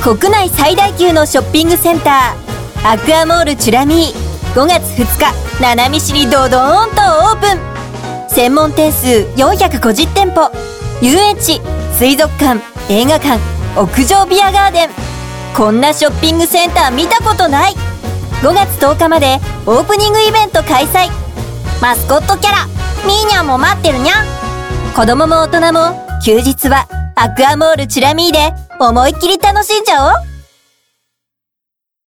国内最大級のショッピングセンターアクアモールチュラミー5月2日七海市にドドーンとオープン。専門店数450店舗、遊園地、水族館、映画館、屋上ビアガーデン。こんなショッピングセンター見たことない。5月10日までオープニングイベント開催。マスコットキャラミーニャンも待ってるにゃ。子供も大人も休日はアクアモールチュラミーで思いっきり楽しんじゃおう。